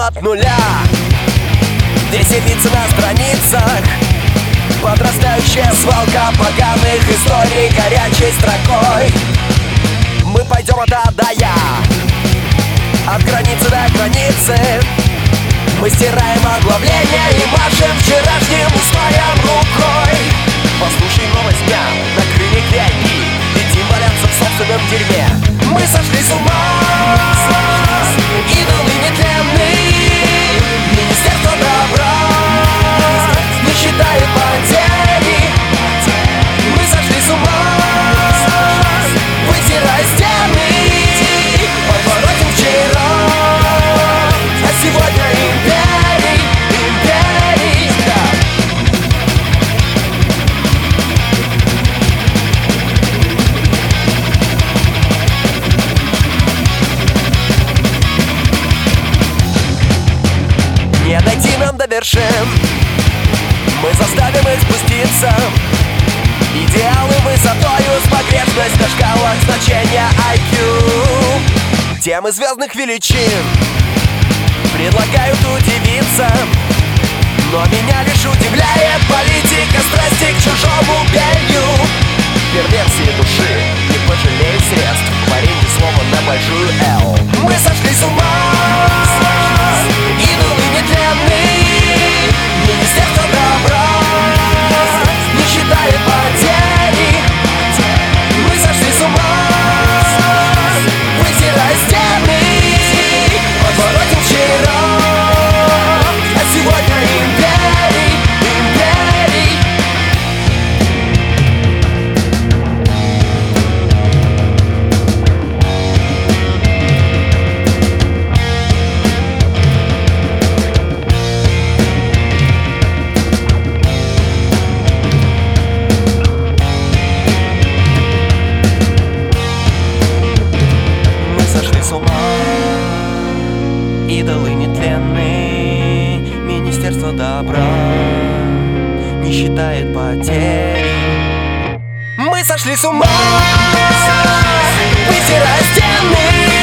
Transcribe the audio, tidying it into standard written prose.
от нуля. Веселиться на страницах подрастающая свалка поганых историй горячей строкой. Мы пойдем от А до Я, от границы до границы. Мы стираем оглавление и машем вчерашним устоям рукой. Послушай новость дня на крыльях реки, летим валяться в собственном дерьме. Мы сошли с ума, идолы нетленны. Министерство добра не считает потери. Мы сошли с ума, вытирая стены. Подворотим вчера, а сегодня империй, империй, да. Не дойти нам до вершин, мы заставим их спуститься. Идеалы высотою с погрешность на шкалах значения IQ. Темы звездных величин предлагают удивиться, но меня лишь удивляет политика страсти к чужому белью. Перверсии души не пожалеют средств в аренде слова на большую Л. Мы сошли с ума, идолы нетленны. Министерство добра не считает потери. Мы сошли с ума, вытирая стены. Подворотим вчера, а сегодня империй, империй. Мы сошли с ума, идолы нетленны. Министерство добра не считает потерь. Мы сошли с ума, вытирая стены.